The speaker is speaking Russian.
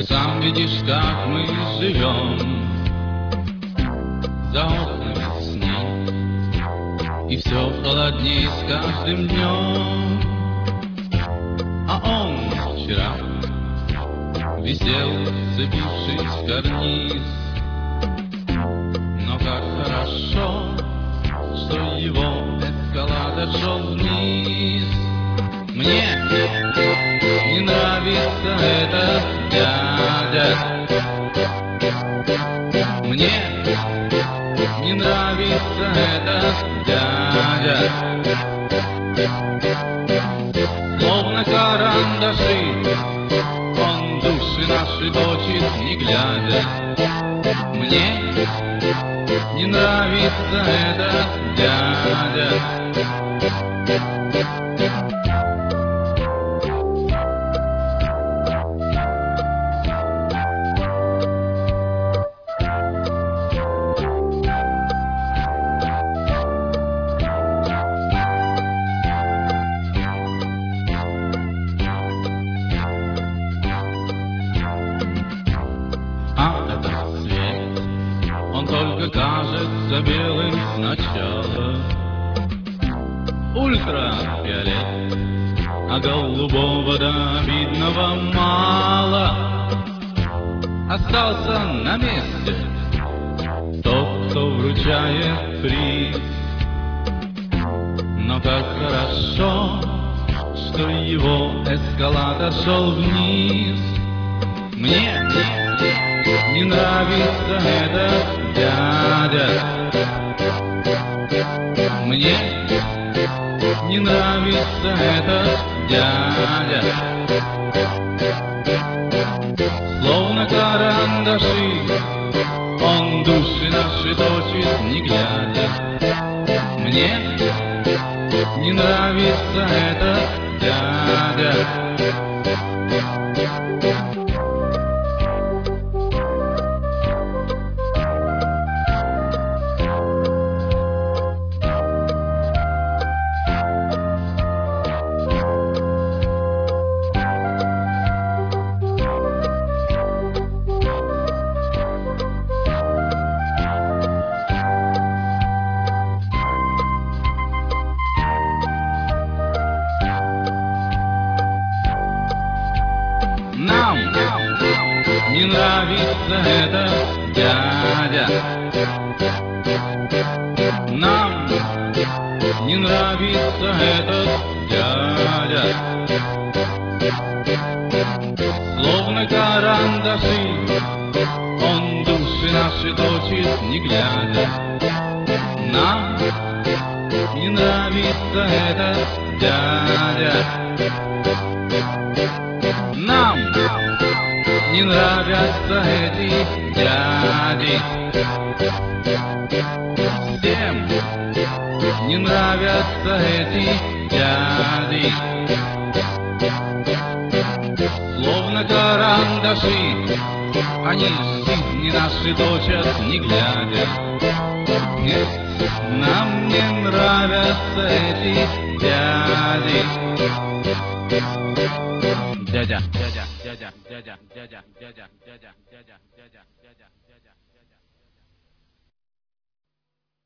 Ты сам видишь, как мы живем за окнами снег, и все холодней с каждым днем. А он вчера висел, вцепившись в карниз. Но как хорошо, что его эскалатор шел вниз. Мне не нравится этот дядя. Мне не нравится этот дядя. Словно карандаши он души наши точит, не глядя. Мне не нравится этот дядя. А этот свет, он только кажется белым сначала. Ультрафиолет, а голубого до обидного мало. Остался на месте тот, кто вручает приз. Но как хорошо, что его эскалатор шел вниз. Мне не нравится этот дядя. Мне не нравится этот дядя. Словно карандаши он души наши точит, не глядя. Мне не нравится этот дядя. Нам не нравится этот дядя. Нам не нравится этот дядя. Словно карандаши он души наши точит, не глядя. Нам не нравится этот дядя. Нам не нравятся эти дяди. Всем не нравятся эти дяди. Словно карандаши они жизни наши точат, не глядя. Нет, нам не нравятся эти дяди. Дядя, дядя, дядя, дядя, дядя, дядя, дядя, дядя, дядя, дядя.